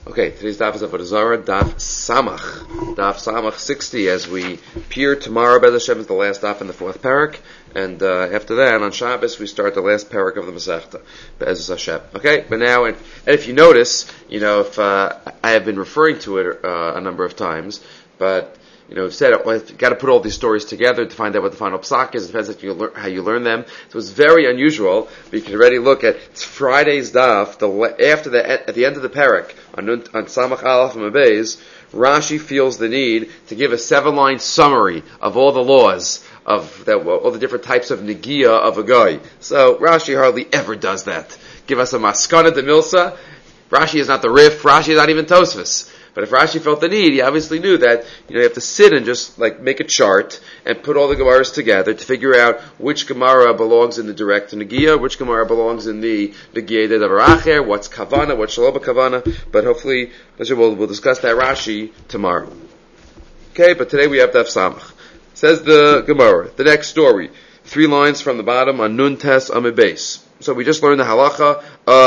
Okay, today's daf is Avodah Zarah, daf Samach 60, as we peer tomorrow. Bez Hashem is the last daf in the fourth parak, and after that, on Shabbos, we start the last parak of the Masechta, Bez Hashem. Okay, but now, and if you notice, if I have been referring to it a number of times, but we've said you've got to put all these stories together to find out what the final psak is. It depends how you learn them. So it's very unusual, but you can already look at it's Friday's daf. At the end of the parak on Samach Aleph and Beis, Rashi feels the need to give a 7-line summary of all the laws of all the different types of negia of a guy. So Rashi hardly ever does that. Give us a maskana de milsa. Rashi is not the Rif. Rashi is not even Tosfos. But if Rashi felt the need, he obviously knew that you have to sit and just make a chart and put all the Gemaras together to figure out which Gemara belongs in the direct Negiah, which Gemara belongs in the Negiah de Davar Acher, what's Kavana, what's Shaloba Kavana. But hopefully, we'll discuss that Rashi tomorrow. Okay, but today we have Daf Samach. Says the Gemara, the next story, 3 lines from the bottom on Nun Tes Amud Beis. So we just learned the halacha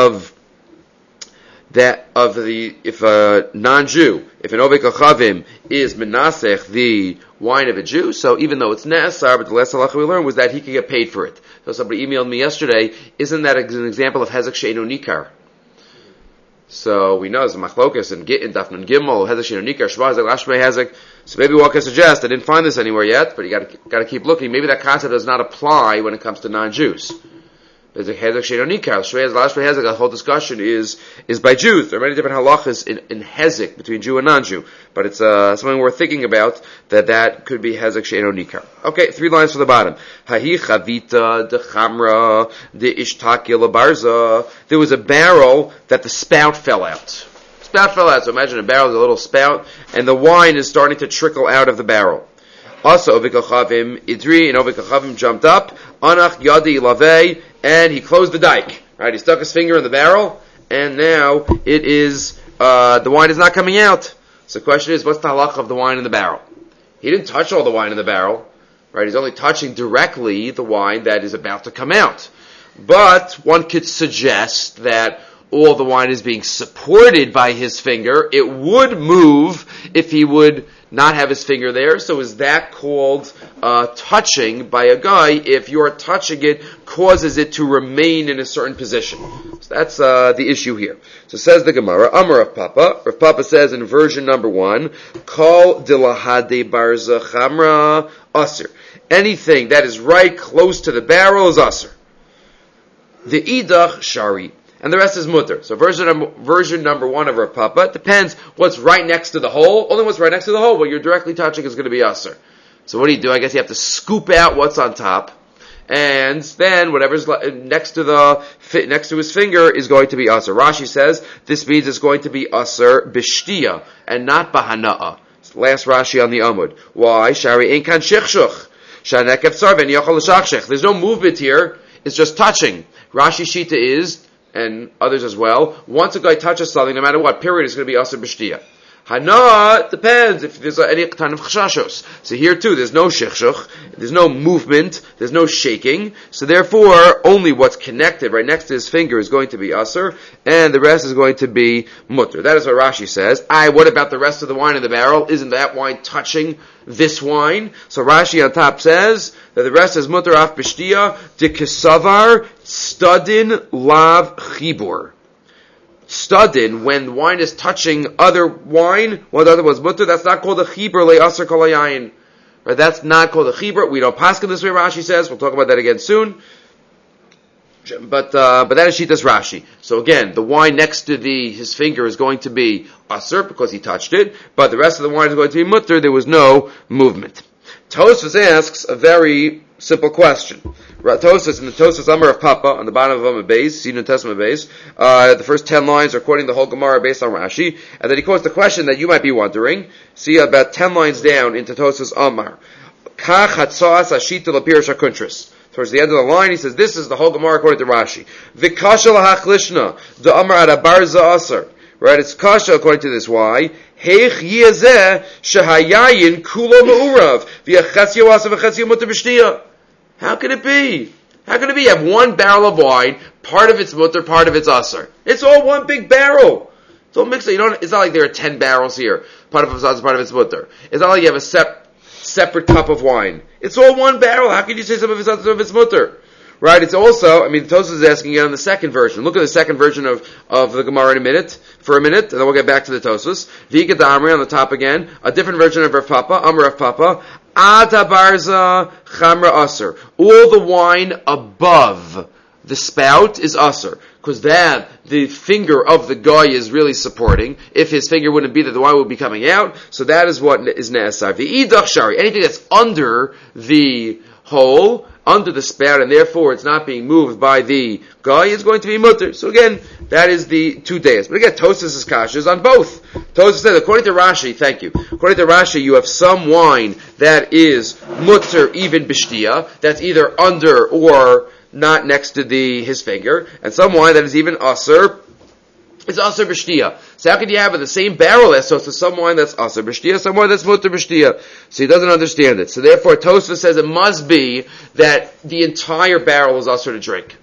if a non-Jew, if an Ovek Achavim is menasech the wine of a Jew, so even though it's Ne'asar, but the last halacha we learned was that he could get paid for it. So somebody emailed me yesterday, isn't that an example of Hezek She'enu Nikar? So we know it's a machlokas in Daf Nun Gimel, Hezek She'enu Nikar, Shva Hezek, Lashmei Hezek. So maybe one can suggest, I didn't find this anywhere yet, but you gotta keep looking, maybe that concept does not apply when it comes to non-Jews. There's a Hezek She'enu Nikar. The whole discussion is by Jews. There are many different halachas in Hezek between Jew and non-Jew, but it's something worth thinking about that could be Hezek She'enu Nikar. Okay, 3 lines from the bottom. Hahi chavita de chamra de ishtakia lebarza. There was a barrel that the spout fell out. So imagine a barrel with a little spout, and the wine is starting to trickle out of the barrel. Also, Ovek Achavim Idri, and Ovek Achavim jumped up. Anach Yadi Lavei, and he closed the dike. Right, he stuck his finger in the barrel, and now it is the wine is not coming out. So the question is, what's the halacha of the wine in the barrel? He didn't touch all the wine in the barrel. Right, he's only touching directly the wine that is about to come out. But one could suggest that all the wine is being supported by his finger. It would move if he would not have his finger there. So is that called touching by a guy if your touching it causes it to remain in a certain position? So that's the issue here. So says the Gemara, Amar Rav Papa. Rav Papa says in version number 1, Kol dilahade barza chamra aser. Anything that is right close to the barrel is aser. The idach shari. And the rest is mutter. So version number 1 of Rav Papa, it depends what's right next to the hole. Only what's right next to the hole, what you're directly touching is going to be aser. So what do? I guess you have to scoop out what's on top, and then whatever's next to his finger is going to be aser. Rashi says this means it's going to be aser b'shtiya and not b'hana'a. Last Rashi on the Amud. Why? Shari ein kan shechshuch. Shanekev sarven yochal l'shachshech. There's no movement here. It's just touching. Rashi Shita is, and others as well, once a guy touches something, no matter what period, it's going to be aser b'shtiya. Hana, depends if there's any kind of chashashos. So here too, there's no shechshuch, there's no movement, there's no shaking, so therefore, only what's connected right next to his finger is going to be aser, and the rest is going to be mutter. That is what Rashi says. What about the rest of the wine in the barrel? Isn't that wine touching this wine? So Rashi on top says that the rest is mutter af b'shtiya, de kesavar, studin lav chibur. Studin, when wine is touching other wine, what other was mutter, that's not called a chibur le aser kol hayayin. Right? That's not called a chibur. We don't paskin this way, Rashi says. We'll talk about that again soon. But that is Shitas Rashi. So again, the wine next to his finger is going to be aser because he touched it, but the rest of the wine is going to be mutter. There was no movement. Tosfos asks a very simple question. Tosfos, in the Tosfos Amar of Papa, on the bottom of Amud Beis, Sinun Testament Beis, the first 10 lines are quoting the whole Gemara based on Rashi, and then he quotes the question that you might be wondering. See about 10 lines down into Tosfos Amar. Kach hatzas ashita lapirish hakuntris. Towards the end of the line, he says, this is the whole Gemara according to Rashi. Vikasha lahachlishna, the Amar adabarza aser. Right, it's kasha according to this. Why? Heich yezeh shehayayin kulo me'urav v'yachetzi yoasa v'chetzi mutter b'shtiya. How can it be? How can it be? You have one barrel of wine, part of it's mutter, part of it's aser. It's all one big barrel. It's all mixed. It's not like there are 10 barrels here. Part of it's part of it's mutter. It's not like you have a separate cup of wine. It's all one barrel. How can you say some of it's mutter? Right? It's also, Tosfos is asking again on the second version. Look at the second version of the Gemara for a minute, and then we'll get back to the Tosfos. V'ika Amri on the top again. A different version of Rav Papa. Rav Papa. Ata barza chamra aser. All the wine above the spout is aser. Because the finger of the guy is really supporting. If his finger wouldn't be there, the wine would be coming out. So that is what is ne'asar. V'idach shari. Anything that's under the hole, under the spout, and therefore it's not being moved by the guy, is going to be mutter. So again, that is the 2 days. But again, Tosfos' kasha is on both. Tosfos said, according to Rashi, thank you. According to Rashi, you have some wine that is mutter even b'shtia, that's either under or not next to his finger, and some wine that is even aser, is aser b'shtia. So how can you have in the same barrel as some wine that's aser b'shtia, some wine that's mutter b'shtia? So he doesn't understand it. So therefore, Tosfos says it must be that the entire barrel is aser to drink.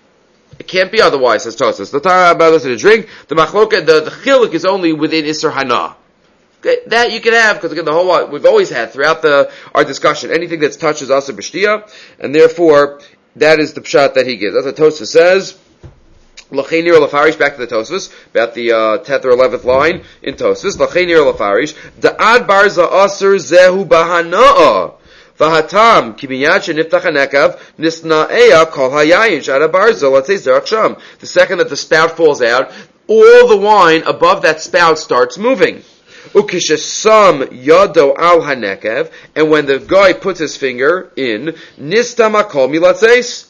It can't be otherwise, says Tosfos. The entire barrel is aser to drink. The machloka, the chiluk is only within Isser Hana. Okay, that you can have, because again, the whole lot, we've always had throughout our discussion, anything that's touched is aser b'shtia, and therefore, that is the pshat that he gives. That's what Tosfos says. L'cheinir l'farish, back to the Tosfos, about the 10th or 11th line in Tosfos. L'cheinir l'farish, da'ad barza aser zehu bahana'a, v'hatam ki miyad sheniftach hanekav nisna'eya kol hayayin sh'ada barza, let's say zerach sham. The second that the spout falls out, all the wine above that spout starts moving. Ukishasam yado al hanekev, and when the guy puts his finger in, nistamakol milatzeis,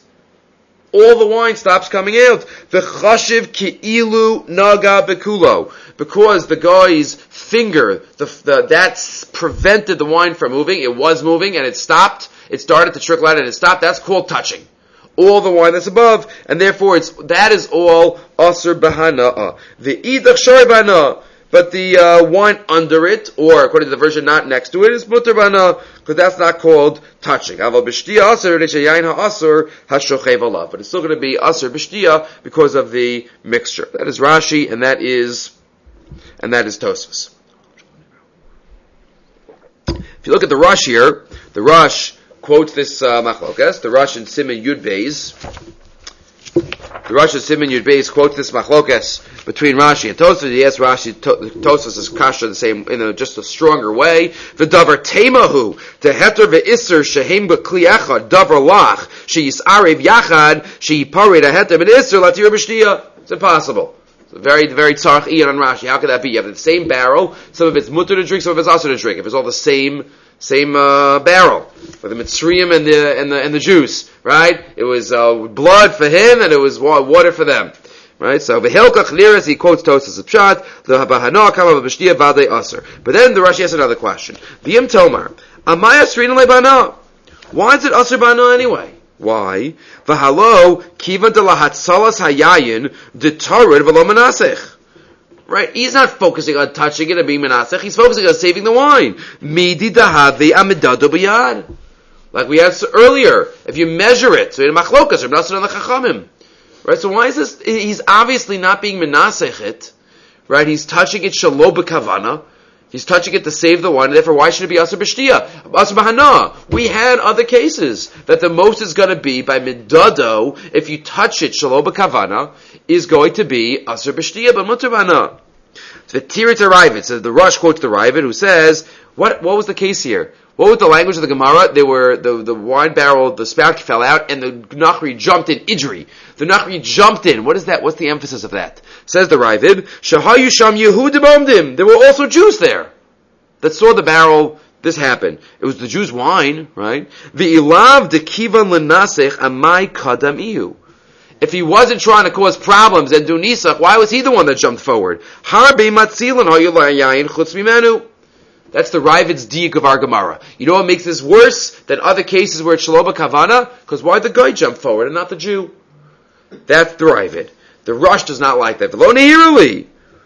all the wine stops coming out. V'chashiv ki'ilu naga bekulo, because the guy's finger, that's prevented the wine from moving. It was moving and it stopped. It started to trickle out and it stopped. That's called touching. All the wine that's above, and therefore that is all aser b'hana'a. The idach shari b'hana'a. But the wine under it, or according to the version not next to it, is mutter b'hana'a, because that's not called touching. Aval b'shtia aser l'shayayin ha'aser ha'shochev alav. But it's still going to be aser b'shtia because of the mixture. That is Rashi, and that is Tosfos. If you look at the Rush here, the Rush quotes this machlokas. The Rush in Siman Yud Beis. The Rosh of Siman Yud Beis quotes this machlokas between Rashi and Tosfos. He asks Rashi, Tosfos is kasha the same, in just a stronger way. V'davar temahu, teheter ve'isser shehem b'kli echad, davar lach, she'yisarev yachad, she'ipared aheter v'isser latir b'shtia. It's impossible. It's a very, very tzarech iyan on Rashi. How could that be? You have the same barrel, some of it's mutter to drink, some of it's aser to drink. If it's all the same barrel for the Mitzrayim and the Jews, right? It was blood for him and it was water for them, right? So v'hilkach liras, he quotes Tosfos pshat l'habahana kama b'shtia v'adei aser. But then the Rashi asks another question. V'yim tomar amaya srin le'bana. Why is it aser bana anyway? Why? V'halo kiva de lahatzalas hayayin detarid v'lo menasech. Right? He's not focusing on touching it and being menasech. He's focusing on saving the wine. Midi dahave amidado b'yad. Like we had earlier, if you measure it, so in machlokas or menasech on the chachamim. Right? So why is this? He's obviously not being menasech it. Right? He's touching it shalo b'kavana. He's touching it to save the wine, and therefore why should it be aser b'shtia? Aser b'hana. We had other cases that the most is going to be by midado, if you touch it, shalo b'kavana, is going to be aser b'shtia, but mutter b'hana. The Tirit Ravid, so the Rush quotes the Ravid, who says, what was the case here? What was the language of the Gemara? They were, the wine barrel, the spout fell out, and the Nachri jumped in, Idri. The Nachri jumped in. What is that? What's the emphasis of that? Says the Ravid, Shahayu Sham Yehud Bomdim. There were also Jews there that saw the barrel, this happened. It was the Jews' wine, right? V'ilav de kivan lenasech amai kadam ihu. If he wasn't trying to cause problems and do nisach, why was he the one that jumped forward? Harbe matzilin hayulayayin chutz mimenu. That's the Ravid's diuk of our Gemara. You know what makes this worse than other cases where it's shaloba kavana? Because why did the guy jump forward and not the Jew? That's the Ravid. The Rush does not like that. V'lo nehiruli.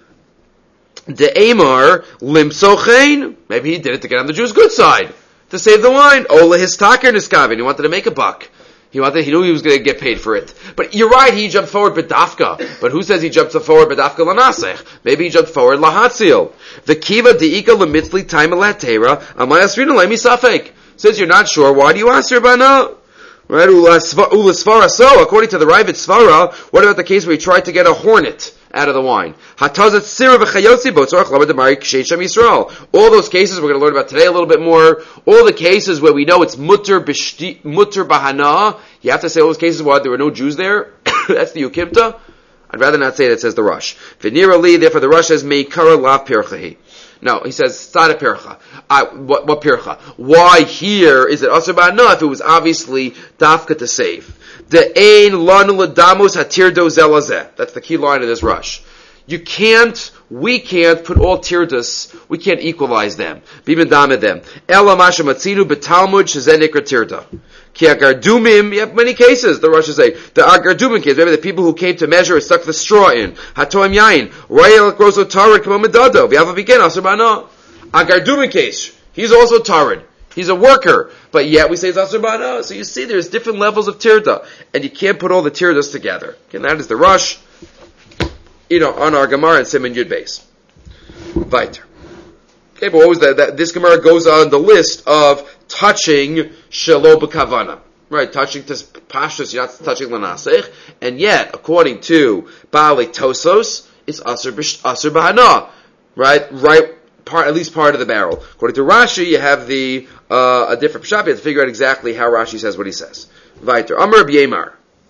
De Amar limsochein. Maybe he did it to get on the Jew's good side, to save the wine. Ola histaker niskavin. He wanted to make a buck. He knew he was going to get paid for it. But you're right, he jumped forward b'dafka. But who says he jumped forward b'dafka lanasech? Maybe he jumped forward lahatzil. The kiva deika lemitzli taima latera amayasrina lemi safek. Since you're not sure, why do you ask Rabbana? Right? Ulasvara. So, according to the Ravid Svara, what about the case where he tried to get a hornet out of the wine? All those cases we're going to learn about today a little bit more. All the cases where we know it's mutter bahana. You have to say all those cases where there were no Jews there. That's the Ukimta. I'd rather not say that, says the Rush. V'nira li, therefore the Rush says meikara lav pirchahi. No, he says sada pircha. What pircha? Why here is it asur bahana if it was obviously dafka to save? The ein lanu l'damus hatir dozel hazeh. That's the key line of this Rush. We can't put all tirdas, we can't equalize them. B'im damed them. Ela masha matzinu b'talmud shezeh nikra tirda. Ki agardumim, you have many cases, the Russians say. The agardumim case, maybe the people who came to measure stuck the straw in. Hatoim yain. Royal grosso tarid kamo medado. V'yava begin, asur bahana. Agardumim case, he's also tarid. He's a worker, but yet we say it's asur bahana. So you see there's different levels of tirda, and you can't put all the tirdas together. Okay, that is the Rush, on our Gemara and Siman Yud Beis. Weiter. Okay, but what was that? This Gemara goes on the list of touching shelo b'kavana. Right, touching to pashtus, you're not touching lanasech, and yet, according to Baalei Tosos, it's asur bahana. Right, at least part of the barrel. According to Rashi, you have a different pshat. You have to figure out exactly how Rashi says what he says. Weiter. Amar Rabbi Yemar.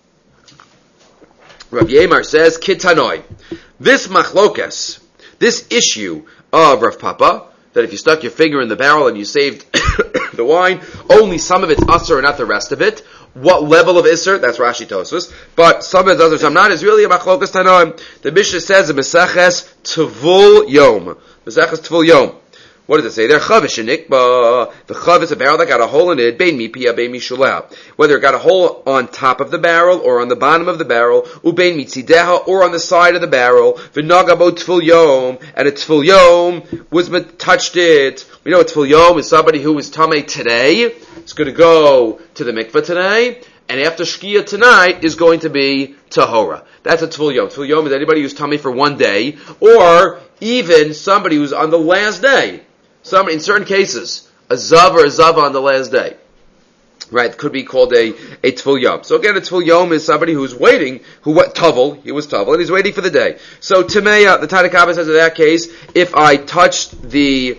Rabbi Yemar says, Kitanoi. This machlokas, this issue of Rav Papa, that if you stuck your finger in the barrel and you saved the wine, only some of it's asur and not the rest of it. What level of isser? That's Rashi Tosfos. But some of it's asur, some not, is really a machlokas tanoim. The Mishnah says in Meseches Tvul Yom. Meseches Tvul Yom. What does it say there? Chavish nikba. The chav is a barrel that got a hole in it. Bein mipia, bein mishuleh. Whether it got a hole on top of the barrel or on the bottom of the barrel, ubein mitzideha, or on the side of the barrel. V'nagabo tful yom, and a tful yom was touched it. We know a tful yom is somebody who is tamei today. It's going to go to the mikveh today, and after shkia tonight is going to be tahora. That's a tful yom. Tful yom is anybody who's tamei for one day, or even somebody who's on the last day. In certain cases, a zav or a zava on the last day. Right, could be called a tful yom. So again, a tful yom is somebody who's waiting, he was tavel, and he's waiting for the day. So Timeya, the Tanakh says in that case, if I touched a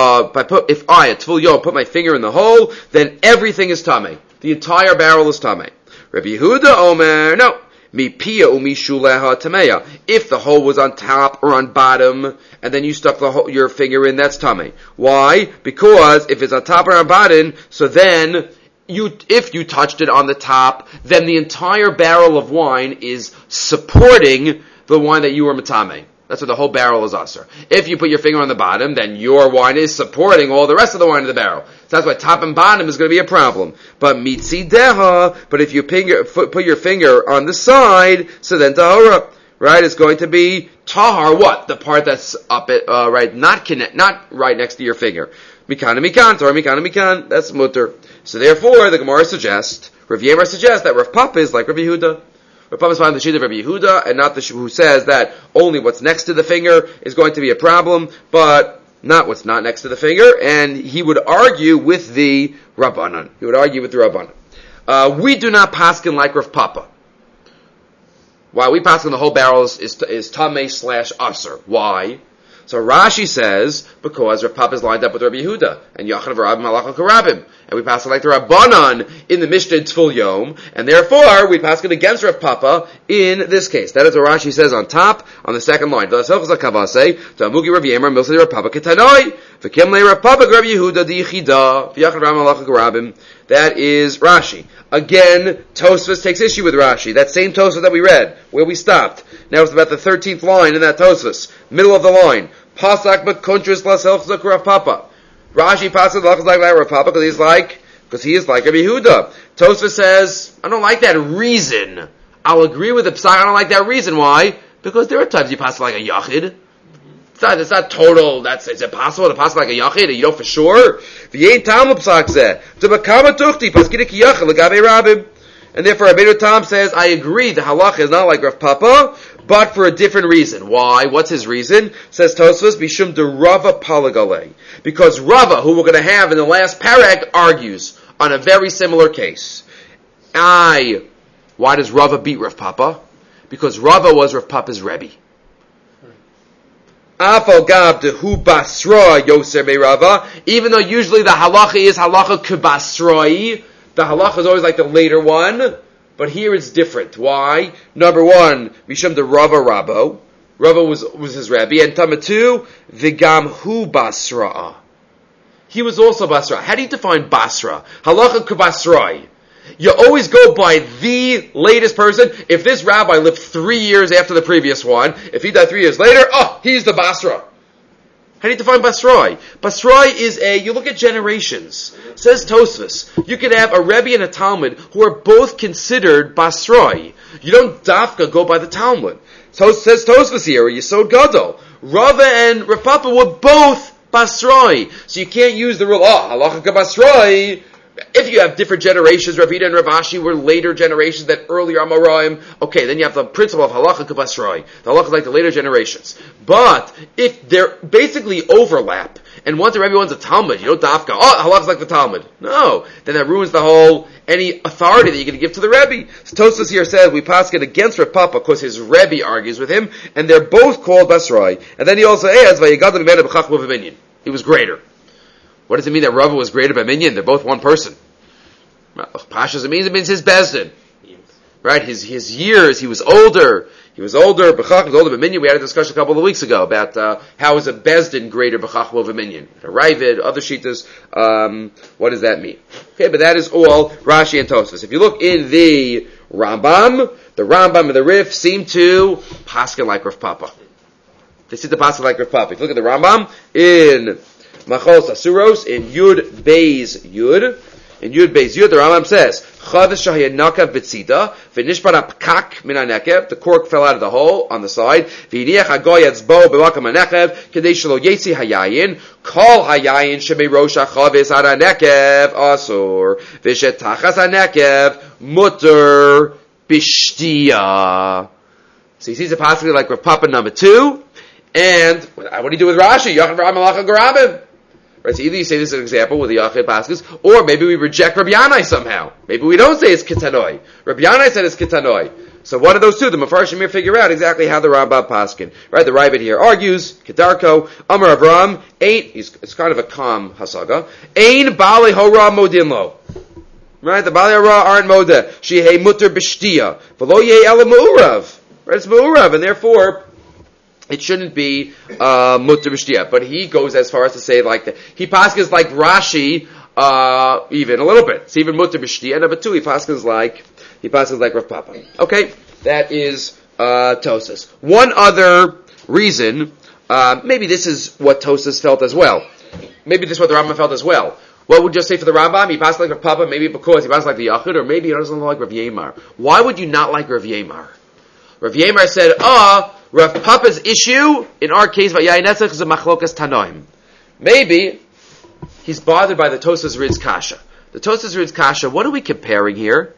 tful yom, put my finger in the hole, then everything is tamei. The entire barrel is tamei. Rabbi Yehuda Omer, no. Mipia umishuleha tameya. If the hole was on top or on bottom, and then you stuck your finger in, that's tamei. Why? Because if it's on top or on bottom, so then if you touched it on the top, then the entire barrel of wine is supporting the wine that you were matame. That's what the whole barrel is asur. If you put your finger on the bottom, then your wine is supporting all the rest of the wine in the barrel. So that's why top and bottom is going to be a problem. But mitzideha, but if you put your finger on the side, so then tahora, right, is going to be tahar. What? The part that's up it, right, not right next to your finger. Mikana mikan, tahar mikana mikan. That's mutter. So therefore, the Gemara suggests, Rav Yemar suggests that Rav Papa is like Rav Yehuda. Rav Papa is finding the sheet of Rabbi Yehuda, and not the who says that only what's next to the finger is going to be a problem, but not what's not next to the finger, and he would argue with the Rabbanan. We do not paskin like Rav Papa. Why? We paskin the whole barrel is tamei / asur. Why? So Rashi says, because Rav Papa is lined up with Rabbi Yehuda, and Yachad v'Rabim Malach Karabim, and we pass it like the Rabbanan in the Mishnah Tful Yom, and therefore we pass it against Rav Papa in this case. That is what Rashi says on top, on the second line. That is Rashi. Again, Tosfos takes issue with Rashi. That same Tosfos that we read, where we stopped. Now it's about the 13th line in that Tosfos, middle of the line. Pasak b'kontris l'selchzak Rav Papa. Rashi passes like Rav Papa because he is like Rabbi Yehuda. Tosfos says, I don't like that reason. I'll agree with the Psak, I don't like that reason. Why? Because there are times you pass like a Yachid. It's not total, is it possible to pass like a Yachid? You know for sure? And And therefore Rabbeinu Tam says, I agree, the halacha is not like Rav Papa, but for a different reason. Why? What's his reason? Says Tosfos, Bishum de Rava Palagale. Because Rava, who we're going to have in the last parag, argues on a very similar case. Why does Rava beat Rav Papa? Because Rava was Rav Papa's Rebbe. Afal Gab dehu Basra Yoser me Rava. Even though usually the halacha is halacha k'Basroi, the halacha is always like the later one, but here it's different. Why? Number one, Mishum de Rava Rabo. Rava was his Rebbe, and number two, Vigam hu Basra. He was also Basra. How do you define Basra? Halacha k'Basroi. You always go by the latest person. If this rabbi lived 3 years after the previous one, if he died 3 years later, he's the Basra. How do you define Basroi? Basroi is you look at generations. Says Tosfos, you could have a Rebbe and a Talmud who are both considered Basroi. You don't dafka go by the Talmud. So says Tosfos here, Yesod Gadol. Rava and Rav Papa were both Basroi. So you can't use the rule, halacha k'Basroi. If you have different generations, Rav Hida and Rav Ashi were later generations that earlier Amoraim, okay, then you have the principle of halacha k'Basroi. The halacha is like the later generations. But if they're basically overlap, and one's a Rebbe, one's a Talmud, you don't dafka, halacha is like the Talmud. No, then that ruins the whole, any authority that you're going to give to the Rebbe. So Tosfos here says, we pass it against Rav Papa because his Rebbe argues with him, and they're both called Basroi. And then he also adds, Vayigadim Mena B'chach B'Minyan. He was greater. What does it mean that Rava was greater by Minyan? They're both one person. Pashas, it means his Bezdin. Right? His years, he was older. B'chach was older by Minyan. We had a discussion a couple of weeks ago about how is a Bezdin greater B'chach over Minyan. A Ravid, other Shitas, what does that mean? Okay, but that is all Rashi and Tosfos. If you look in the Rambam and the Rif seem to paskin like Rav Papa. They seem to paskin like Rav Papa. If you look at the Rambam in Machos Asuros in Yud Beis Yud. In Yud Beis Yud, the Rambam says, Chavis shahaya nakav b'tzida, v'nishbar p'kak min hanekev, the cork fell out of the hole on the side, v'yiniach hagoy etzbo b'makam hanekev, kedei shelo yetzi hayayin, kol hayayin shemei rosh hachavis ad hanekev asur, v'shetachas hanekev mutter b'shtiya. So he sees it possibly like Rav Papa number 2, and what do you do with Rashi? Yachid v'ram malacha garabim. Right, so either you say this is an example with the Yachid Paskas, or maybe we reject Rabbi Yanai somehow. Maybe we don't say it's Ketanoi. Rabbi Yanai said it's Ketanoi. So one of those two, the Mefarshim here figure out exactly how the Rambam paskin. Right, the Ravid here argues, Kedarko, Amar Avram, it's kind of a calm hasaga, Ein Baalei Hora Modinlo. Right, the Baalei Hora aren't Modeh. Shehei Mutter B'shtiya. V'lo Yeh Ela Me'urav. Right, it's Me'urav, and therefore, it shouldn't be mutter b'shtiyah, but he goes as far as to say like that. He paskins like Rashi, even a little bit. It's even mutter b'shtiyah. Number 2, he paskins like Rav Papa. Okay, that is Tosfos. One other reason, maybe this is what Tosfos felt as well. Maybe this is what the Rambam felt as well. What would you say for the Rambam? He passed like Rav Papa, maybe because he passed like the Yachid, or maybe he doesn't like Rav Yemar. Why would you not like Rav Yemar? Rav Yemar said, Rav Papa's issue, in our case, Vayayin Netzach, is a machlokas tanoim. Maybe he's bothered by the Tosfos Rid's kasha. The Tosfos Rid's kasha, what are we comparing here?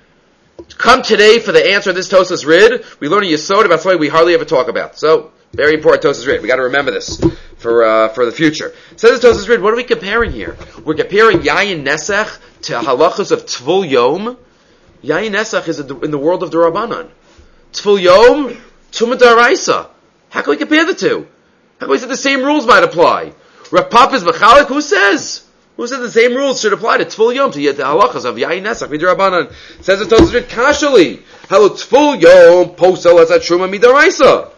Come today for the answer of this Tosfos Rid, we learn a Yesod about something we hardly ever talk about. So, very important Tosfos Rid. We got to remember this for the future. Says the Tosfos Rid, what are we comparing here? We're comparing Yayin Nesach to halachas of Tvul Yom. Yayin Nesach is in the world of the Rabbanan. Tvul Yom, Tumah D'Oraisa. How can we compare the two? How can we say the same rules might apply? Rav Papa's Mechalik, who says? Who said the same rules should apply to Tvul Yom, to the halachas of Yayin Nesach, Midrabanan? Says the Tosfos Rid, Kashali. Hello, Tvul Yom, Posel as a Truma Midaraisa.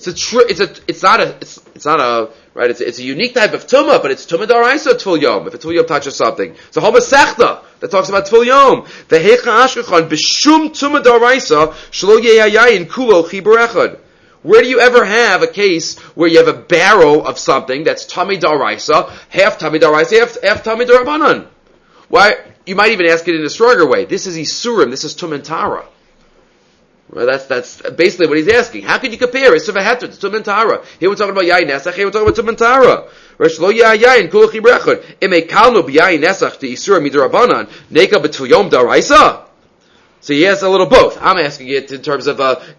It's not a unique type of Tumah, but it's Tumah D'Oraisa Tvul Yom, if a Tvul Yom touches something. It's a whole Masechta that talks about Tvul Yom. The Hecha Ashkechan, B'shum Tumah D'Oraisa, Shlo Yeyayin Kulo Chibur Echad. Where do you ever have a case where you have a barrel of something that's Tamei D'Oraisa, half Tamei D'Oraisa, half Tamei D'Rabbanan? Why? You might even ask it in a stronger way. This is Isurim, this is Tum and Tara. Well, that's basically what he's asking. How can you compare it to Tum and Tara? Here we're talking about Yayin Nesach, here we're talking about Tum and Tara. Shlo Yeyayin Kulo Chibur Echad. Ime Kalno B'Yayin Nesach to Isurim Midrabanan, Neka B'Tvul Yom D'Oraisa. So he has a little both. I'm asking it in terms of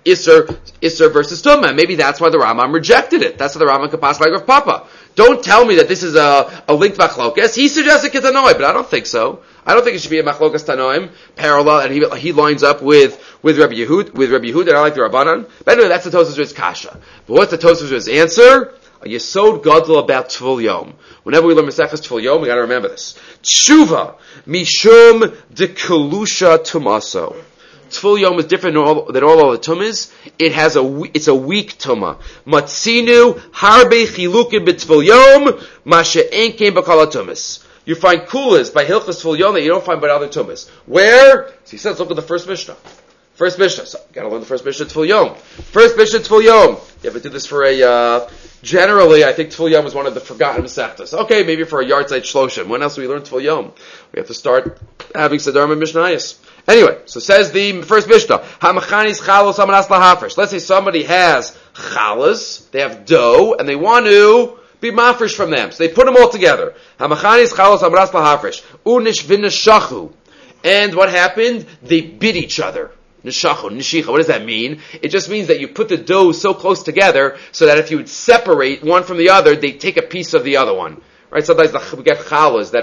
Isser versus Tumah. Maybe that's why the Rambam rejected it. That's why the Rambam could pass like Rav Papa. Don't tell me that this is a linked machlokas. He suggested Ketanoi, but I don't think so. I don't think it should be a machlokas Tanoim parallel, and he lines up with Rabbi Yehud, and I like the Rabbanan. But anyway, that's the Tosafos kasha. But what's the Tosafos answer? A Yesod Gadol about Tvul Yom. Whenever we learn Maseches Tvul Yom, we got to remember this. Tshuva mishum de kelusha tumaso. Tvul Yom is different than all other tumas. It's a weak tuma. Matzinu harbe chilukim b'Tvul Yom mashe ein kein b'kol tumas. You find kulas by Hilchos Tvul Yom that you don't find by other tumas. Where? So he says, look at the first Mishnah. First Mishnah. So you got to learn the first Mishnah Tvul Yom. First Mishnah Tvul Yom. You ever do this for generally, I think Tvul Yom is one of the forgotten Masechtas. Okay, maybe for a Yartzeit Shloshim. When else do we learn Tvul Yom? We have to start having Sederim and Mishnayos. Anyway, so says the first Mishnah, Hamachanis chalos hamanas lahafresh. Let's say somebody has chalas, they have dough, and they want to be mafresh from them. So they put them all together. Hamachanis chalos hamanas lahafresh. Unish v'neshachu. And what happened? They bit each other. Nishachu, nishicha, what does that mean? It just means that you put the dough so close together so that if you would separate one from the other, they take a piece of the other one. Right? Sometimes we get challah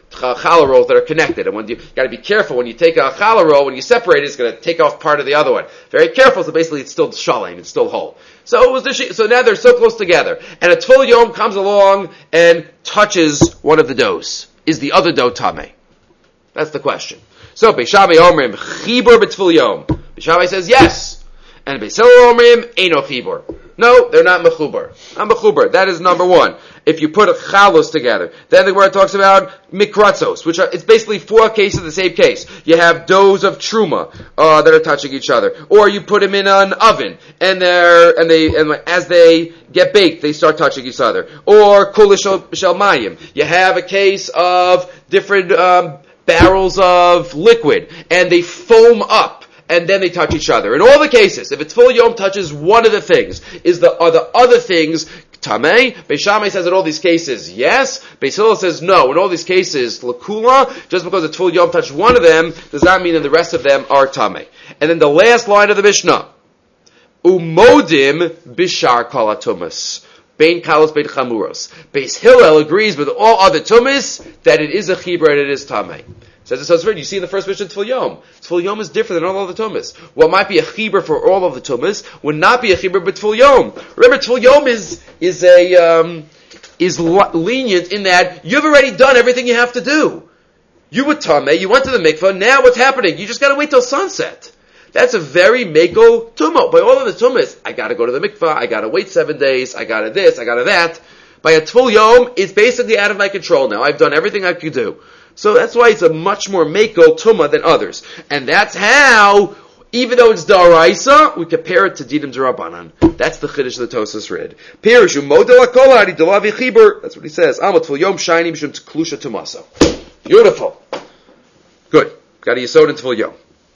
rolls that are connected. And when you gotta be careful when you take a challah roll, when you separate it, it's gonna take off part of the other one. Very careful, so basically it's still shalom, it's still whole. So now they're so close together. And a Tvul Yom comes along and touches one of the doughs. Is the other dough tameh? That's the question. So, Beis Shammai Omrim, Chibur b'Tvul Yom. Beis Shammai says yes. And Beis Hillel Omrim, Eino Chibur. No, they're not mechubar. Not mechubar. That is number one. If you put a chalos together. Then the Gemara talks about mikratzos, which it's basically four cases of the same case. You have doughs of truma, that are touching each other. Or you put them in an oven, and as they get baked, they start touching each other. Or kulish shel mayim. You have a case of different, barrels of liquid, and they foam up, and then they touch each other. In all the cases, if it's Tvul Yom touches one of the things, are the other things tamei? Beis Shammai says in all these cases, yes. Beis Hillel says no. In all these cases, lakula, just because the Tvul Yom touched one of them, does not mean that the rest of them are tamei. And then the last line of the Mishnah, umodim bishar kol hatumas. Bein kalos, bein chamuros. Beis Hillel agrees with all other tumas that it is a chibur and it is tamei. Says the Tosafos, you see in the first Mishnah Tvul Yom. Tvul Yom is different than all other tumas. What might be a chibur for all of the tumas would not be a chibur but Tvul Yom. Remember, Tvul Yom is lenient in that you've already done everything you have to do. You were tamei, you went to the mikvah. Now what's happening? You just got to wait till sunset. That's a very meko tumah. By all of the tumas, I gotta go to the mikvah, I gotta wait 7 days, I gotta this, I gotta that. By a Tvul Yom, it's basically out of my control now. I've done everything I could do. So that's why it's a much more meko tumah than others. And that's how, even though it's daraisa, we compare it to dinim d'Rabbanan. That's the chiddush of the Tosas read. Pirushu model hakola hadi delavi chibur. That's what he says. Amot Tvul Yom shiny mishum klusha tumaso. Beautiful. Good. Got a yesod in Tvul Yom.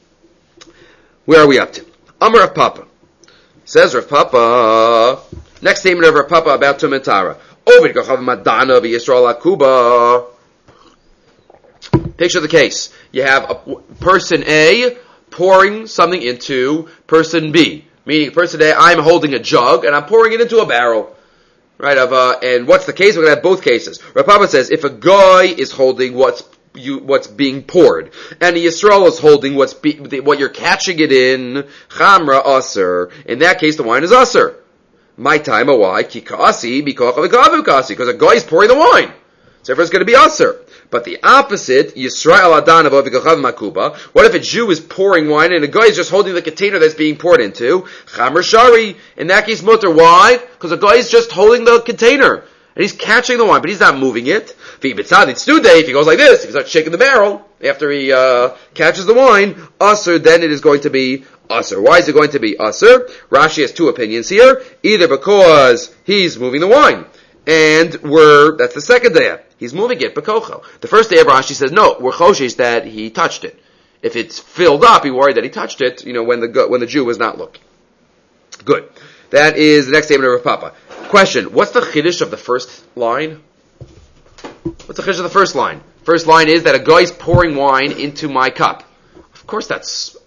Where are we up to? Amar Rav Papa. Says Rav Papa. Next statement of Rav Papa about Tumatara. Ovid gachav madana v'Yisrael akuba. Picture the case. You have a person A pouring something into person B. Meaning person A, I'm holding a jug and I'm pouring it into a barrel. Right? And what's the case? We're going to have both cases. Rav Papa says if a guy is holding what's being poured, and the Yisrael is holding what you're catching it in, chamra aser. In that case, the wine is aser. My time, why? Kikasi, because a guy is pouring the wine. So everyone's going to be aser. But the opposite, Yisrael Adan of Avikachav Makuba, what if a Jew is pouring wine and a guy is just holding the container that's being poured into? Chamar Shari. In that case, mutter. Why? Because the guy is just holding the container. And he's catching the wine, but he's not moving it. If he goes like this, if he starts shaking the barrel, after he catches the wine, aser, then it is going to be aser. Why is it going to be aser? Rashi has two opinions here. Either because he's moving the wine, and that's the second day. He's moving it, bekocho. The first day of Rashi says, no, we're choshesh that he touched it. If it's filled up, he worried that he touched it, when the Jew was not looking. Good. That is the next statement of Rav Papa. Question, what's the chiddush of the first line? What's the chiddush of the first line? First line is that a guy's pouring wine into my cup. Of course that's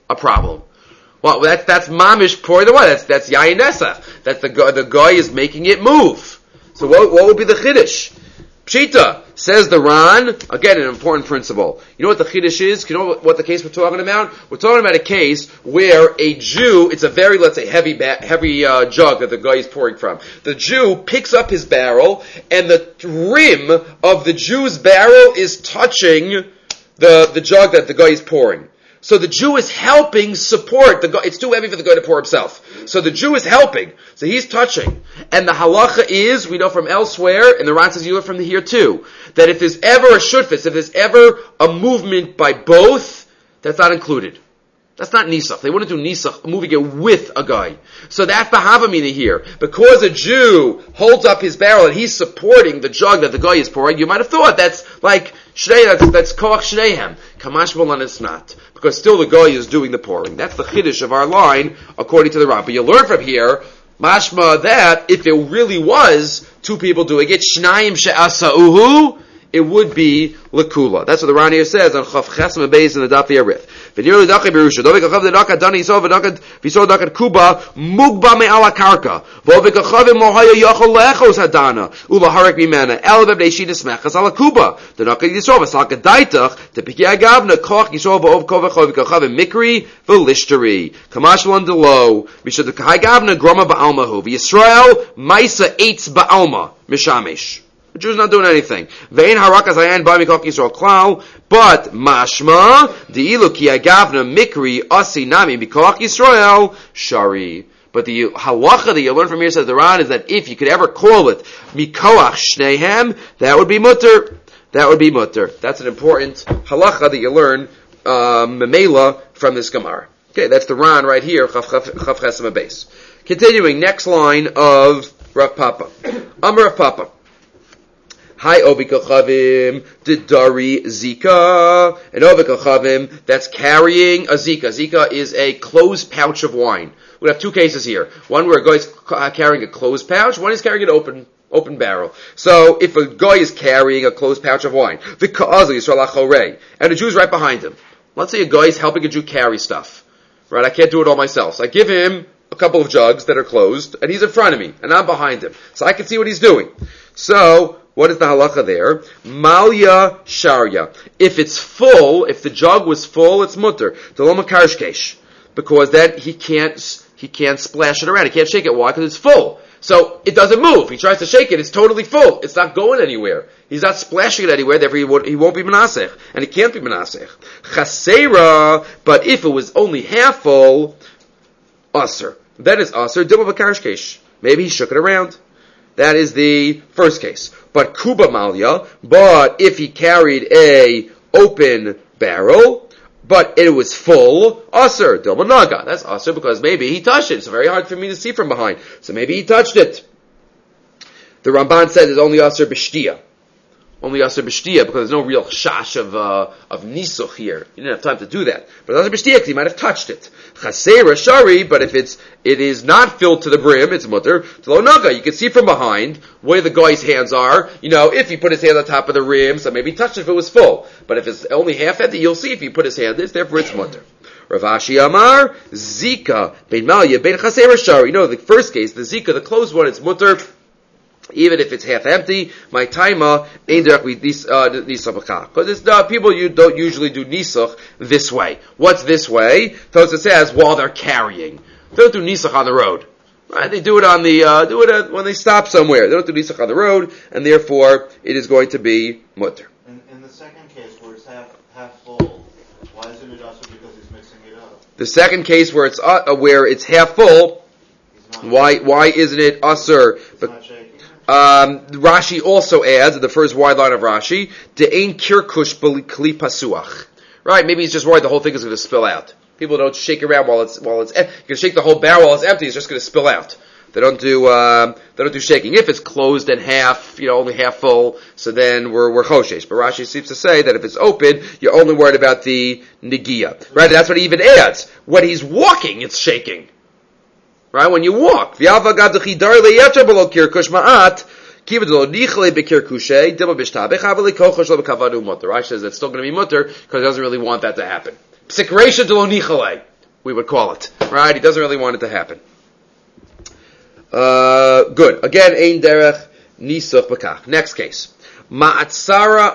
a problem. Well, that's mamish pouring the wine. That's yayin nesach. That's the guy is making it move. So what would be the chiddush? Pshita, says the Ran, again an important principle. You know what the chiddush is? You know what the case we're talking about? We're talking about a case where a Jew, it's a very, let's say, heavy jug that the guy is pouring from. The Jew picks up his barrel, and the rim of the Jew's barrel is touching the jug that the guy is pouring. So the Jew is helping support the guy. It's too heavy for the guy to pour himself. So the Jew is helping. So he's touching. And the halacha is, we know from elsewhere, and the Ran says you learn from here too, that if there's ever a shutfis, if there's ever a movement by both, that's not included. That's not nisach. They wouldn't do nisach, moving it with a guy. So that's the havamina here. Because a Jew holds up his barrel and he's supporting the jug that the guy is pouring, you might have thought that's like shnei, that's koach shneihem. Kamash Bolan it's not. Because still the guy is doing the pouring. That's the chiddush of our line, according to the Ran. But you learn from here, mashma, that if it really was two people doing it, shnayim she'asa'uhu, it would be lekula. That's what the Ran here says on Chav Chesem Beis in the Daf Yarith. V'niru l'dachei berusha. Dovek achav l'dachad dani yisov v'yisov l'dachad kuba mugba me'ala karka. V'ovek achav mo'haya yachol le'echos hadana u'laharek mimena elbeb le'ishid esmechas ala kuba. D'nachad yisov v'salka daitach tepiki agavna koch yisov v'ov kovach v'ovek achav mikri v'lishteri. Kamash l'on delo mishad k'hai gavna groma ba'almahu v'Yisrael maisa eitz ba'alma mishamesh. The Jew's not doing anything. Ve'in harakas hayan ba mikach Yisrael klal, but mashma de'ilu ki agavna mikri asi nami mikach Yisrael shari. But the halacha that you learn from here, says the Ran, is that if you could ever call it mikoach shnehem, that would be mutter. That would be mutter. That's an important halacha that you learn memela from this Gemara. Okay, that's the Ran right here. Chav Chesem Beis. Continuing, next line of Rav Papa. Amar Rav Papa. Hi Ovikachavim, Didari Zika, and Ovikachavim that's carrying a Zika. Zika is a closed pouch of wine. We have two cases here. One where a guy is carrying a closed pouch, one is carrying an open barrel. So if a guy is carrying a closed pouch of wine, and a Jew's right behind him. Let's say a guy is helping a Jew carry stuff. Right? I can't do it all myself. So I give him a couple of jugs that are closed, and he's in front of me, and I'm behind him. So I can see what he's doing. So, what is the halacha there? Malya Sharia. If it's full, if the jug was full, it's mutter. Deloma karshkesh. Because then he can't splash it around. He can't shake it. Why? Because it's full. So, it doesn't move. He tries to shake it. It's totally full. It's not going anywhere. He's not splashing it anywhere. Therefore, he won't be menasech. And he can't be menasech. Chasera. But if it was only half full, aser. That is aser. Dilma karshkesh. Maybe he shook it around. That is the first case. But kuba malya, but if he carried a open barrel, but it was full, aser, dilma naga. That's aser because maybe he touched it. It's very hard for me to see from behind. So maybe he touched it. The Ramban says it's only aser b'shtia. Only aser b'shtia because there's no real shash of nisuch here. You didn't have time to do that. But aser b'shtia because he might have touched it. Chasera shari, but if it is not filled to the brim, it's mutter. Telo naga, you can see from behind where the guy's hands are. You know, if he put his hand on top of the rim, so maybe he touched it if it was full. But if it's only half empty, you'll see if he put his hand there, therefore it's mutter. Rav Ashi Amar, Zika, bein malya, bein chasera shari. You know, the first case, the Zika, the closed one, it's mutter. Even if it's half empty, my taima ain't directly nisach. Because people you don't usually do nisach this way. What's this way? Tosafos says while they're carrying. They don't do nisach on the road. Right? They do it on the when they stop somewhere. They don't do nisach on the road, and therefore it is going to be mutter. In the second case where it's half full, why isn't it also because he's mixing it up? The second case where it's half full, why isn't it usher? Rashi also adds, the first wide line of Rashi, De'ein kirkush kli pasuach. Right? Maybe he's just worried the whole thing is going to spill out. People don't shake around while it's you can shake the whole barrel while it's empty, it's just going to spill out. They don't do shaking. If it's closed and half, only half full, so then we're choshesh. But Rashi seems to say that if it's open, you're only worried about the negia. Right? That's what he even adds. When he's walking, it's shaking. Right? When you walk. Rashi says that's still going to be mutter because he doesn't really want that to happen. Psikresha de lo nichale. we would call it. Right? He doesn't really want it to happen. Good. Again, ein derech nisuch b'kach. Next case. Ma'atzra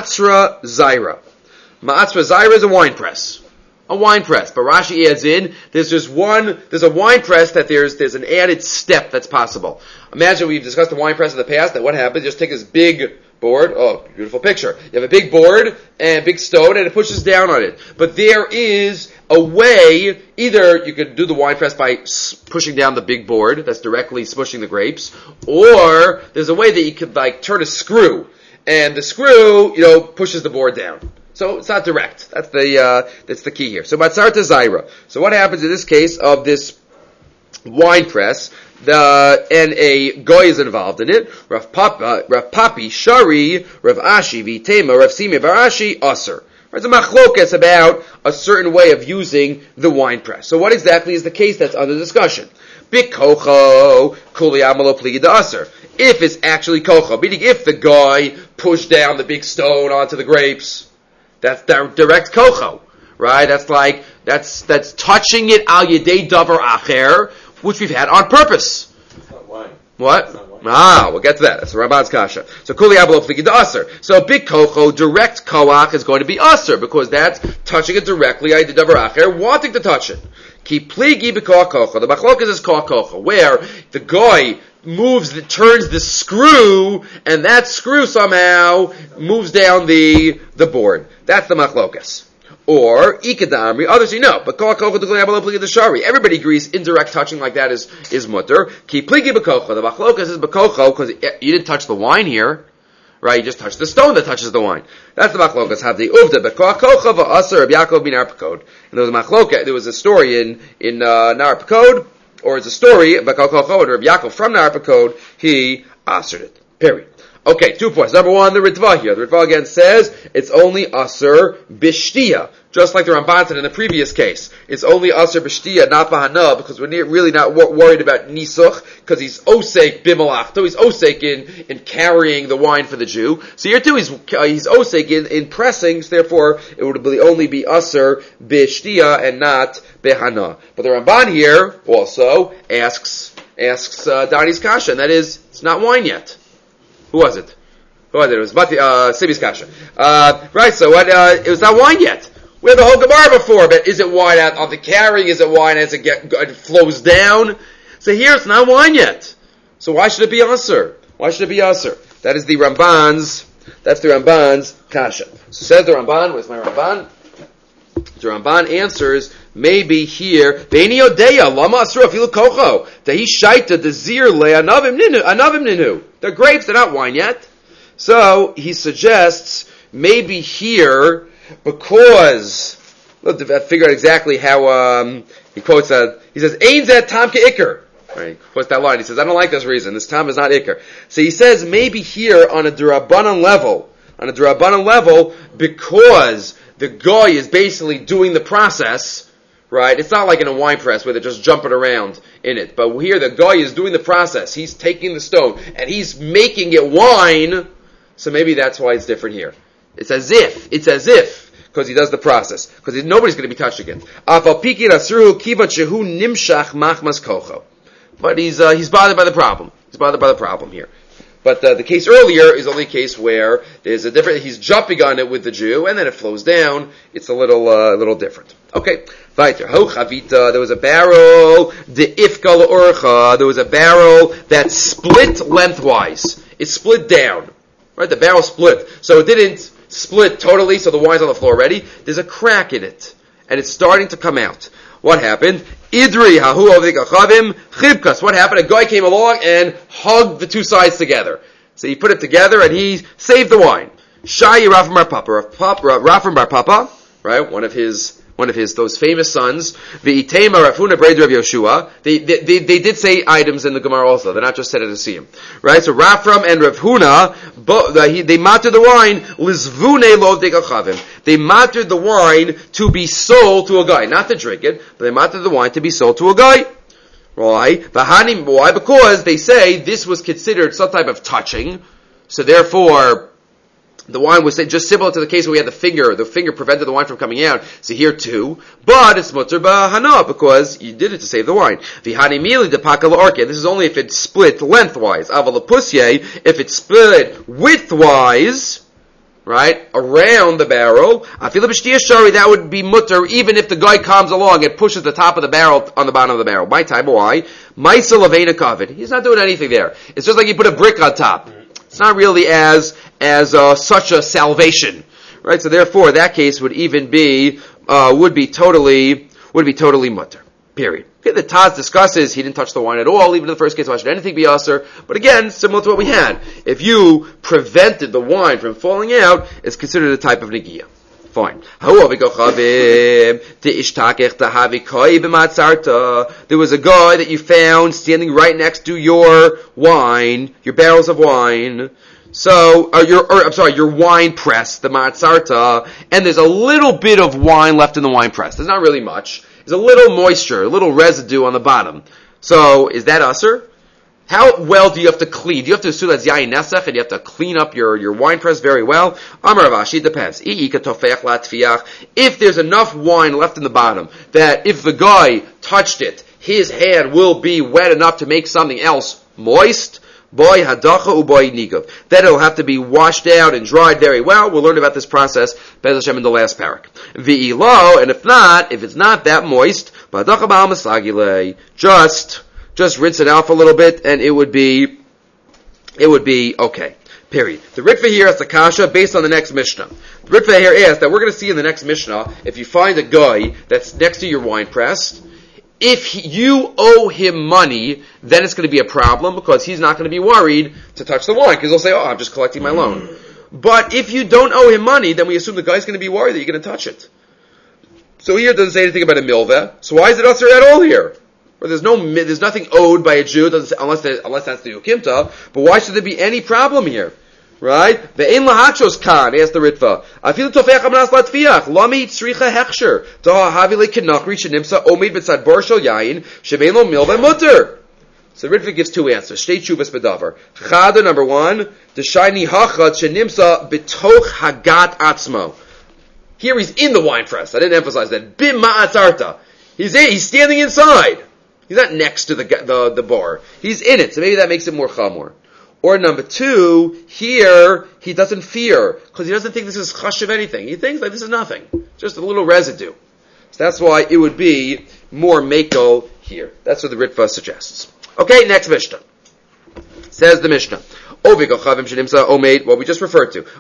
zaira. Ma'atzra zaira is a wine press. A wine press. But Rashi adds in, there's a wine press that there's an added step that's possible. Imagine we've discussed the wine press in the past, that what happens, just take this big board, oh, beautiful picture. You have a big board and a big stone and it pushes down on it. But there is a way, either you could do the wine press by pushing down the big board that's directly smushing the grapes, or there's a way that you could turn a screw, and the screw, pushes the board down. So it's not direct. That's the key here. So Matzarta Zaira. So what happens in this case of this wine press, and a goy is involved in it. Rav Papi, Shari, Rav Ashi, Vitema, Rav Simi, Barashi, Aser. There's a machlokas about a certain way of using the wine press. So what exactly is the case that's under discussion? Bikocho, Kuli Amalo Pligi Aser. If it's actually kocho, meaning if the guy pushed down the big stone onto the grapes, that's direct kocho, right? That's touching it al yedei davar acher, which we've had on purpose. It's not wine. What? It's not wine. We'll get to that. That's the Ramban's kasha. So kuli ablo pligi da aser. So big kocho, direct koach is going to be aser because that's touching it directly al yedei davar acher, wanting to touch it. Ki pligi b'koach kocho. The machlokas is koach kocho, where the guy turns the screw, and that screw somehow moves down the board. That's the machlokas. Or ikadamri, others say no, but everybody agrees indirect touching like that is mutter. Ki pligi b'kocha. The machlokas is b'kocha because you didn't touch the wine here, right? You just touched the stone that touches the wine. That's the machlokas. Have the uvda b'kocha v'aser Reb Yaakov bin Narpakod. And there was a machloka. There was a story in Narpakod. Or it's a story about Reb Yaakov from Narpakod, he asered it. Period. Okay, 2 points. Number one, the Ritva here. The Ritva again says it's only aser b'shtia, just like the Ramban said in the previous case. It's only aser b'shtia, not b'hana, because we're really not worried about nisuch, because he's osek b'malachto. He's osek in carrying the wine for the Jew. So here too, he's osek in pressing. So therefore, it would only be aser b'shtia and not b'hana. But the Ramban here also asks Dani's kasha, and that is, it's not wine yet. Who was it? It was Sibi's kasha. Right, so it was not wine yet. We had the whole Gemara before, but is it wine on the carrying? Is it wine as it flows down? So here it's not wine yet. So why should it be aser? Why should it aser? That's the Ramban's kasha. So says the Ramban, where's my Ramban? The Ramban answers, maybe here, Veini Odeya, Lama Asura, Filu Kocho, Tehi Shaita, Dezir Le, Anavim Ninu. They're grapes, they're not wine yet. So, he suggests, maybe here, because, look, I figure out exactly how, he quotes that, he says, Ein Zet Tam Ke'ikr. Right, he quotes that line, he says, I don't like this reason, this Tam is not Ikr. So he says, maybe here, on a Durabanan level, because the guy is basically doing the process, right? It's not like in a wine press where they're just jumping around in it. But here the guy is doing the process. He's taking the stone and he's making it wine. So maybe that's why it's different here. It's as if, because he does the process. Because nobody's going to be touching it. But he's bothered by the problem. He's bothered by the problem here. But the case earlier is only a case where there's a different. He's jumping on it with the Jew, and then it flows down. It's a little different. Okay, weiter. Ho chavita. There was a barrel. The ifka leorcha. There was a barrel that split lengthwise. It split down. Right, the barrel split, so it didn't split totally. So the wine's on the floor already. There's a crack in it, and it's starting to come out. What happened? Idri hahu ovikachavim chibkas. What happened? A guy came along and hugged the two sides together. So he put it together and he saved the wine. Shayi Rafam Bar Papa, right? One of his those famous sons. V'itema Rafuna Braid Rav Yoshua. They did say items in the Gemara also. They're not just said it to see him, right? So Rafram and Rav Huna, they matered the wine lizvune lo dekachavim. They matered the wine to be sold to a guy, not to drink it, but they matered the wine to be sold to a guy. Why? Why? Because they say this was considered some type of touching, so therefore the wine was just similar to the case where we had the finger prevented the wine from coming out. So here too, but it's mutter b'hana because you did it to save the wine. V'hani mili depakal orke. This is only if it's split lengthwise. Aval pusye, if it's split widthwise, right, around the barrel, afila b'shtiya shari, that would be mutter even if the guy comes along and pushes the top of the barrel on the bottom of the barrel. My time, why? Maisa lavena kavod. He's not doing anything there. It's just like you put a brick on top. It's not really as such a salvation, right? So therefore, that case would even be would be totally mutter. Period. Okay, the Taz discusses he didn't touch the wine at all. Even in the first case, why should anything be usher? But again, similar to what we had, if you prevented the wine from falling out, it's considered a type of negiah. Fine. There was a guy that you found standing right next to your wine, your barrels of wine. So, your wine press, the matzarta, and there's a little bit of wine left in the wine press. There's not really much. There's a little moisture, a little residue on the bottom. So, is that usher? How well do you have to clean? Do you have to assume that's yayin nesach and you have to clean up your wine press very well? Amar Ravashi, depends. If there's enough wine left in the bottom that if the guy touched it, his hand will be wet enough to make something else moist, boy hadacha uboy nigav. Then it'll have to be washed out and dried very well. We'll learn about this process, Bez Hashem, in the last parak. V'ilo, and if it's not that moist, badacha ba'al masagile, just rinse it out for a little bit, and it would be okay. Period. The Ritva here has the kasha based on the next Mishnah. The Ritva here asks that we're going to see in the next Mishnah, if you find a guy that's next to your wine press, if you owe him money, then it's going to be a problem because he's not going to be worried to touch the wine because he'll say, I'm just collecting my loan. But if you don't owe him money, then we assume the guy's going to be worried that you're going to touch it. So here it doesn't say anything about a milveh. So why is it usher at all here? Or there's nothing owed by a Jew, unless that's the Yukimta, but why should there be any problem here? Right? Ve'en lahachos kan, asked the Ritva. Afilu tofeach amnas latfiach, lami tzricha hechsher, taha havile kenachri shenimsa omid b'tzad bar shel yayin, shevein lo milveh mutter. So the Ritva gives two answers. Shtei tshuvas bedavar. Chada, number one, the shayni hachad shenimsa b'toch hagat atzmo. Here he's in the wine press. I didn't emphasize that. Bim ma'atzarta. He's standing inside. He's not next to the bar. He's in it, so maybe that makes it more chamor. Or number two, here, he doesn't fear, because he doesn't think this is chash of anything. He thinks like this is nothing. Just a little residue. So that's why it would be more mako here. That's what the Ritva suggests. Okay, next Mishnah. Says the Mishnah. What we just referred to.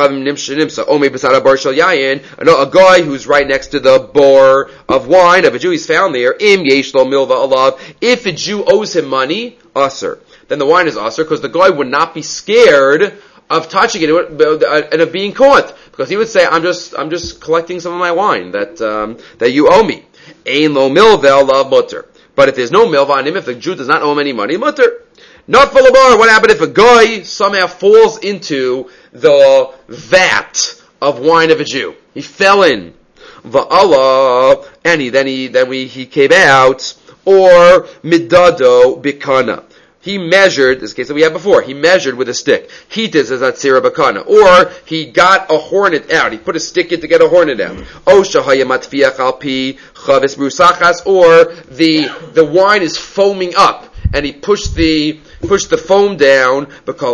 A guy who's right next to the bar of wine of a Jew, he's found there. If a Jew owes him money, usher. Then the wine is usher because the guy would not be scared of touching it and of being caught. Because he would say, I'm just collecting some of my wine that you owe me. Ein lo milveh la mutter. But if there's no milveh on him, if the Jew does not owe him any money, mutter. Not for the bar. What happened if a guy somehow falls into the vat of wine of a Jew? He fell in. Va'ala, and he came out, or midado bikana. He measured, this case that we had before, he measured with a stick. He did as atzira bakana. Or he got a hornet out. He put a stick in to get a hornet out. O shahaya matfiach alpi chavis brusachas, or the wine is foaming up. And he pushed the foam down.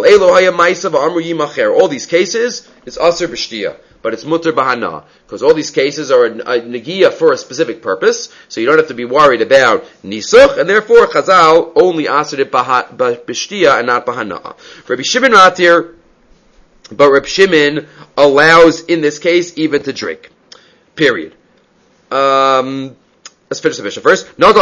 All these cases, it's aser b'shtiya, but it's mutter b'hana, because all these cases are a negiah for a specific purpose, so you don't have to be worried about nisuch, and therefore Chazal only aser it b'shtiya and not b'hana. Rabbi Shimon matir, but Rabbi Shimon allows in this case even to drink. Period. Let's finish the Mishnah first.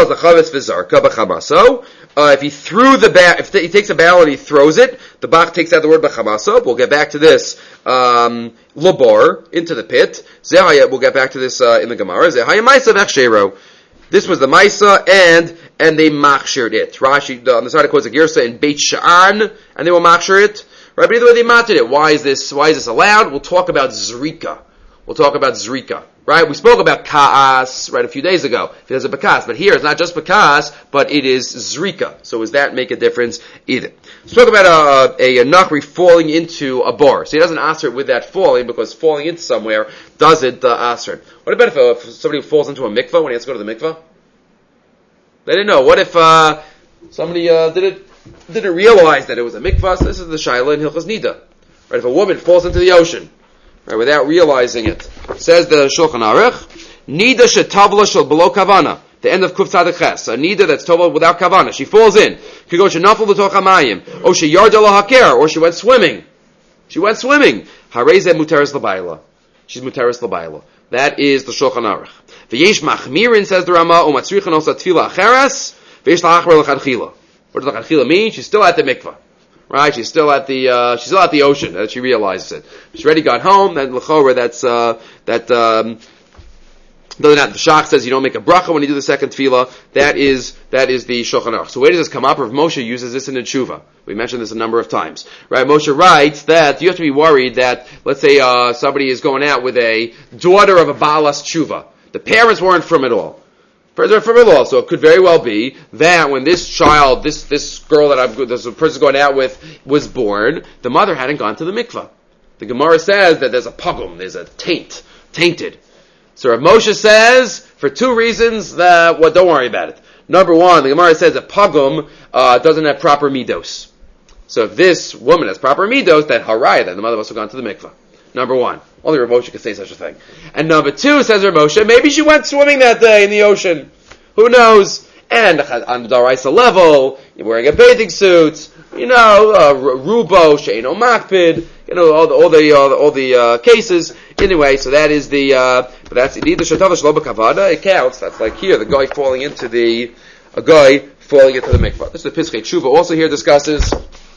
If he threw if he takes a barrel and he throws it, the Bach takes out the word b'chamaso. We'll get back to this, labor, into the pit. We'll get back to this, in the Gemara. This was the Maisa, and they machshired it. Rashi, on the side of quotes a Girsa in Beit Sha'an, and they will machshir it. Right, but either way they mated it. Why is this allowed? We'll talk about Zrika. Right? We spoke about Ka'as, right, a few days ago. If there's a Bakas. But here it's not just Bakas, but it is Zrika. So does that make a difference either? Let's talk about a nachri falling into a bar. So he doesn't answer it with that falling, because falling into somewhere doesn't answer it. What about if somebody falls into a mikvah when he has to go to the mikvah? They didn't know. What if somebody didn't realize that it was a mikvah? So this is the shaila in Hilchos Nida. Right? If a woman falls into the ocean, right, without realizing it, says the Shulchan Aruch, Nida shetavla shel below kavana. The end of Kuf Tzaddik Ches. A nida that's tova without kavana. She falls in. Could go shenafel l'toch hamayim. Or she yarda lahaker. Or she went swimming. Hareze muteres l'bayla. She's muteres l'bayla. That is the Shulchan Aruch. V'yesh machmirin, says the Rama, u'matzrichan osa tefila acheres, v'yesh la'achmer l'chadchila. What does l'chadchila mean? She's still at the mikvah. Right? She's still at the ocean, that she realizes it. She's already got home, then l'chora, the Shach says you don't make a bracha when you do the second tefillah. That is the Shulchan Aruch. So where does this come up? Rav Moshe uses this in the Tshuva. We mentioned this a number of times. Right? Moshe writes that you have to be worried that, let's say, somebody is going out with a daughter of a Baalas Tshuva. The parents weren't from it all. They're from it all. So it could very well be that when this child, this girl this person going out with, was born, the mother hadn't gone to the mikvah. The Gemara says that there's a pogum, there's a tainted. So Rav Moshe says, for two reasons, don't worry about it. Number one, the Gemara says that pagum doesn't have proper midos. So if this woman has proper midos, that haraya, then the mother must have gone to the mikvah. Number one. Only Rav Moshe can say such a thing. And number two, says Rav Moshe, maybe she went swimming that day in the ocean. Who knows? And on the Daraisa level, you're wearing a bathing suit, rubo, sheino makpid, all the cases. Anyway, so that is but that's either shatava shlo b'kavada. It counts. That's like here, a guy falling into the mikvah. This is the Pischei Tshuva. Also here discusses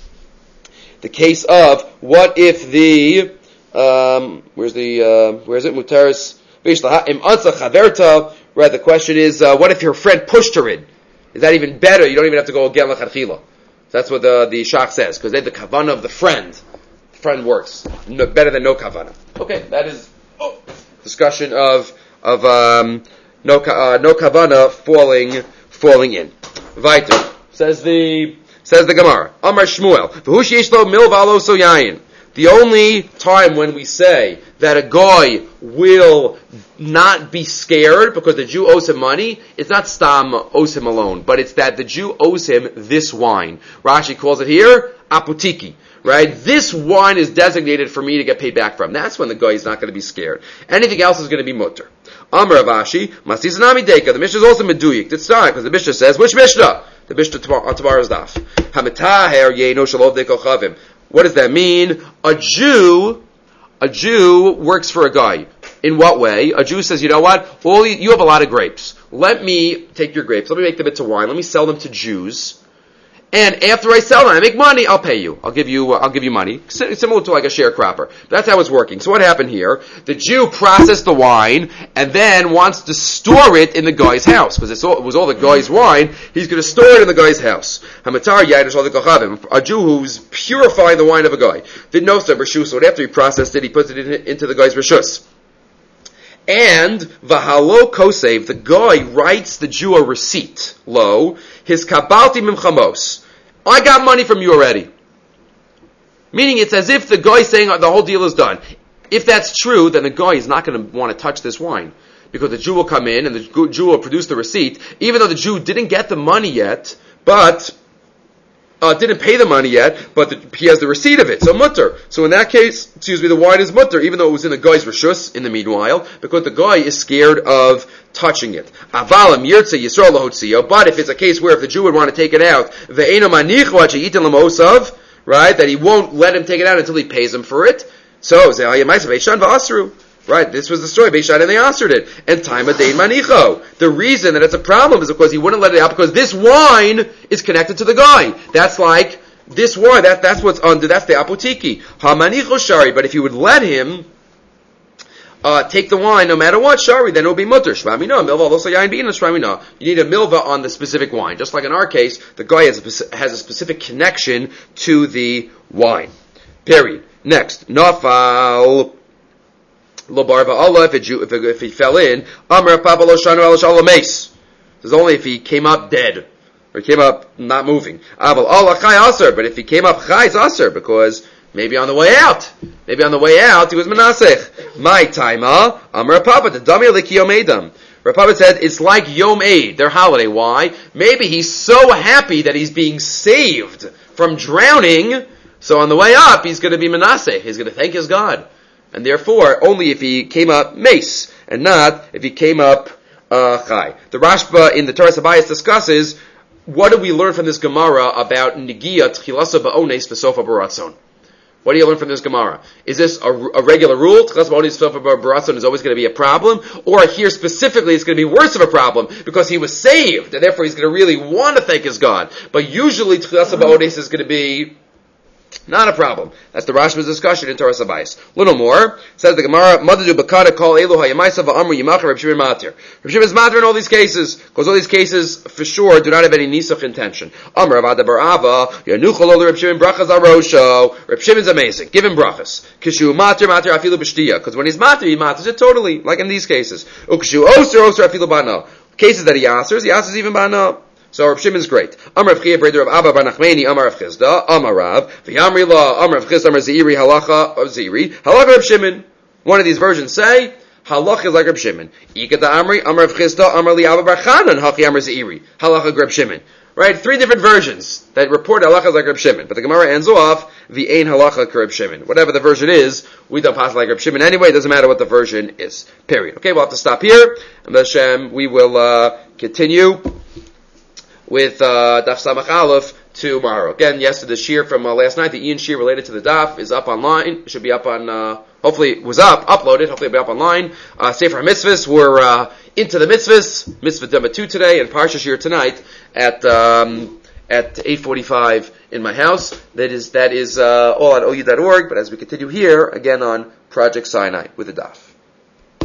the case of what if the where's it mutaris im ansa chaverta. Right. The question is what if your friend pushed her in? Is that even better? You don't even have to go again l'chadchila. That's what the Shach says, because they the kavana of the friend. The friend works better than no kavana. Okay, that is discussion of no kavana falling in. Weiter says the Gemara. Amar Shmuel v'hu sheyesh lo milva lo so yayin. The only time when we say that a guy will not be scared because the Jew owes him money, it's not stam owes him alone, but it's that the Jew owes him this wine. Rashi calls it here apotiki. Right? This wine is designated for me to get paid back from. That's when the guy is not going to be scared. Anything else is going to be mutter. Amar Avashi, Masizanami Deka. The Mishnah is also meduyik. It's not, because the Mishnah says, which Mishnah? The Mishnah on tomorrow's daf. Hamitaher Yeino Shalov Dekochavim. What does that mean? A Jew works for a guy. In what way? A Jew says, you know what? You have a lot of grapes. Let me take your grapes. Let me make them into wine. Let me sell them to Jews. And after I sell them, I make money, I'll pay you. I'll give you money. Similar to like a sharecropper. That's how it's working. So what happened here? The Jew processed the wine and then wants to store it in the guy's house. Because it was all the guy's wine. He's going to store it in the guy's house. A Jew who's purifying the wine of a guy. Didn't know some reshus. So after he processed it, he puts it into the guy's reshus. And v'halo kosev, the guy writes the Jew a receipt. His kabalti mimchamos. I got money from you already. Meaning it's as if the guy is saying the whole deal is done. If that's true, then the guy is not going to want to touch this wine. Because the Jew will come in and the Jew will produce the receipt, even though the Jew didn't get the money yet, but didn't pay the money yet, but he has the receipt of it. So mutter. So in that case, the wine is mutter, even though it was in the guy's reshus in the meanwhile, because the guy is scared of touching it. Avalam yirtze yisrael lahotzio. But if it's a case where if the Jew would want to take it out, ve'eno manichu ad sheyitin lamosav, right, that he won't let him take it out until he pays him for it. So ze'ayamaisa ve'shan v'asru. Right, this was the story. Beishan and they answered it. And time a dein manicho. The reason that it's a problem is because he wouldn't let it out because this wine is connected to the guy. That's like this wine. That's what's under. That's the apotiki. Ha manicho shari. But if you would let him take the wine, no matter what shari, then it will be mutter. Shvamina milva also yain beina shvamina. You need a milva on the specific wine. Just like in our case, the guy has a specific connection to the wine. Period. Next, nafal. If he fell in, Amar Papa lo shanu al shalom mace. This is only if he came up dead. or he came up not moving. Aval Allah chai aser, but if he came up chai, it's aser, because maybe on the way out he was menasech. My taima, Amar Papa, the dami lekiyom edam. Rapapa said it's like Yom Eid, their holiday. Why? Maybe he's so happy that he's being saved from drowning, so on the way up he's going to be menasech. He's going to thank his God. And therefore, only if he came up mace, and not if he came up chai. The Rashba in the Torah Sabayis discusses, what do we learn from this Gemara about Nigia Tchilasa Ba'ones V'sofa Baratzon? What do you learn from this Gemara? Is this a regular rule? Tchilasa Ba'ones V'sofa Baratzon is always going to be a problem? Or here specifically it's going to be worse of a problem because he was saved, and therefore he's going to really want to thank his God. But usually Tchilasa Ba'ones is going to be not a problem. That's the Rashba's discussion in Torah Sabayis. Little more, says the Gemara, Madadu Bakada call Elu HaYamaisa V'amru Yimachar Reb Shimon Matir. Reb Shimon is Matir in all these cases, because all these cases, for sure, do not have any Nisach intention. Amar Avada Bar Ava, Yanuchal Olu Reb Shimon Brachas Arosho. Reb Shimon's amazing. Give him Brachas. Kishu Matir Afilu B'Shtiya. Because when he's Matir, he Maters it totally, like in these cases. Ukishu Oser Afilu Bana. Cases that he answers even Bana. So Rav Shimon's great. Amar Rav Chia, brother of Abba Bar Nachmani, Amar Rav Chizda, Amar Rav, V'yamri La, Amar Rav Chizda, Amar Ziri, Halacha of Ziri, Halacha Rav Shimon. One of these versions say, Halacha is like Rav Shimon. Ika da Amri, Amar Rav Chizda, Amar Li Abba Bar Chanan, Hachi Amar Ziri, Halacha Rav Shimon. Right? 3 different versions that report Halacha like Rav Shimon. But the Gemara ends off, the Ein Halacha Rav Shimon. Whatever the version is, we don't pass like Rav Shimon anyway, it doesn't matter what the version is. Period. Okay, we'll have to stop here. And Hashem, we will continue with Daf Samach Aleph tomorrow. Again, yes, the shir from last night, the Ian shir related to the Daf is up online. It should be up on, hopefully it was uploaded, hopefully it'll be up online. Sefer HaMitzvahs, we're into the mitzvahs, mitzvah number 2 today, and Parsha shir tonight at 8:45 in my house. That is all on OU.org, but as we continue here, again on Project Sinai with the Daf.